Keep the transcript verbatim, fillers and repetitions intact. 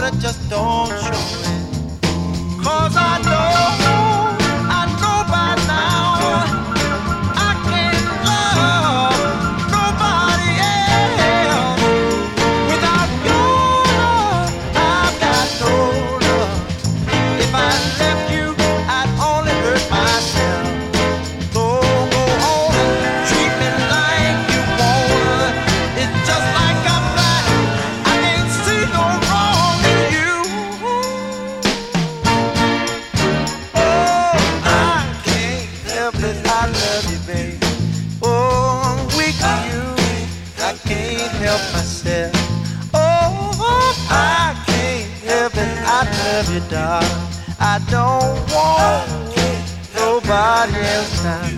I just don't show it. 'Cause I know, I know by now I can't love nobody else. Without your love, I've got no love. If I left you, I'd only hurt myself. So go on, treat me like you want. It's just like I'm blind, I can't see no wrong in you. Oh, I can't help it, I love you, baby. Oh, I'm weak to you, I can't help myself. Oh, I can't help it, I love you, darling. I don't want nobody else now.